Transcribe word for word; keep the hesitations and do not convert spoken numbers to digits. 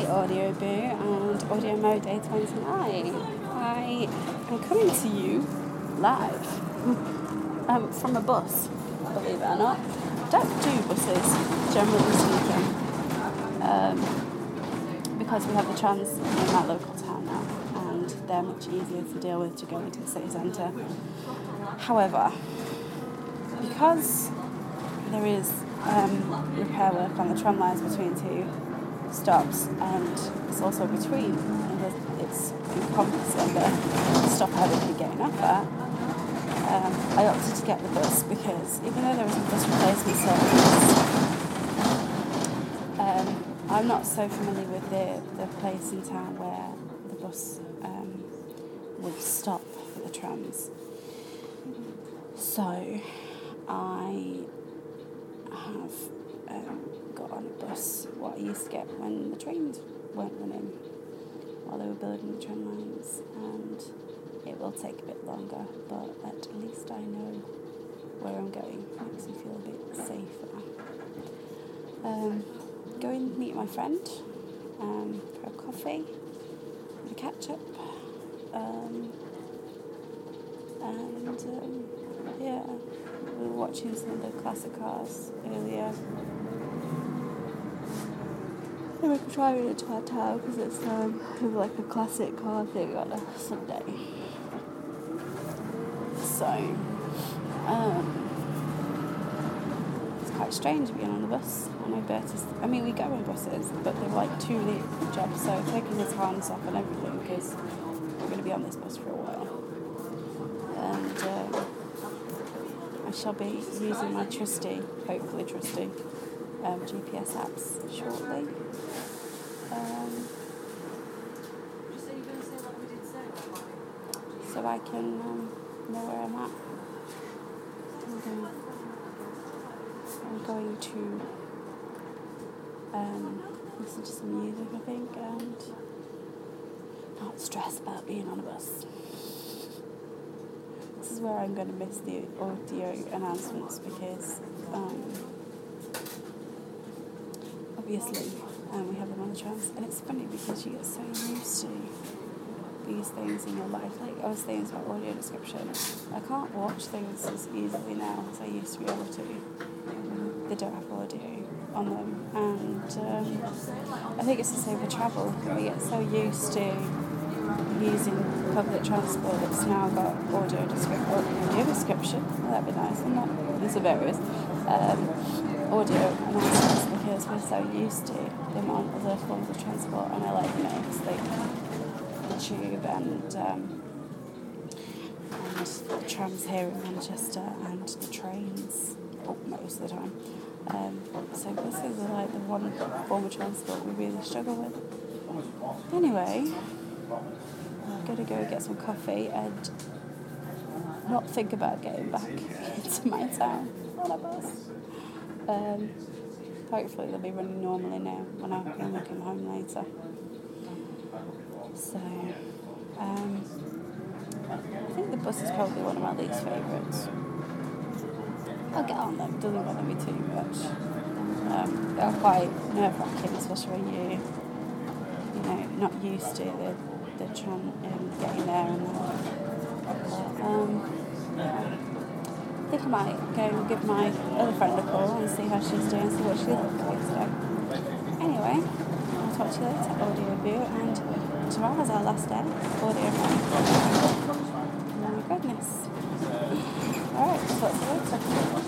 Audio Boo and Audio Mode Day twenty-nine. I am coming to you live um, from a bus, believe it or not. I don't do buses, generally speaking, um, because we have the trams in my local town now, and they're much easier to deal with to go into the city centre. However, because there is um, repair work on the tram lines between two stops, and it's also between, and it's encompassing the stop I would be getting off at. Um, I opted to get the bus because even though there was a bus replacement service, um, I'm not so familiar with the, the place in town where the bus um, would stop for the trams. So I have um, got on a bus, what I used to get when the trains weren't running, while they were building the tram lines, and it will take a bit longer, but at least I know where I'm going. It makes me feel a bit safer. Um, going to meet my friend um, for a coffee, and a catch up, um, and um, yeah, we were watching some of the classic cars earlier. And we're driving into our town because it's um, like a classic car thing on a Sunday. So, um, it's quite strange being on the bus. I know Bertie's, I mean, we go on buses, but they're like two minute jobs, so taking his harness off and everything, because we're going to be on this bus for a while. And um, I shall be using my trusty, hopefully trusty, um, G P S apps shortly. Um, so I can um, know where I'm at. I'm going, I'm going to um, listen to some music, I think, and not stress about being on a bus. This is where I'm going to miss the audio announcements because um, obviously um, we have them on the trams, and it's funny because you get so used to these things in your life. Like I was saying about audio description, I can't watch things as easily now as I used to be able to. They don't have audio on them, and um, I think it's the same for travel. We get so used to using public transport that's now got audio description. Audio description, well, that'd be nice, and not there's a various um, audio announcements because we're so used to them on other forms of transport, and I like, you know, it's like the tube and um, and the trams here in Manchester and the trains, oh, most of the time. Um, so buses are like the one form of transport we really struggle with. Anyway, I'm going to go get some coffee and not think about getting back into my town on a bus. Um, hopefully they'll be running normally now when I when I come home later. So, um, I think the bus is probably one of my least favourites. I'll get on them, doesn't bother me too much. Um, they're quite nerve-wracking, especially when you, you know, not used to the, the tram um, getting there and that. Um, I think I might go and give my other friend a call and see how she's doing, see what she's doing today. Anyway, I'll talk to you later, Audio Boo, and tomorrow's our last day, Audio Boo. Oh my goodness. Alright, talk to you later.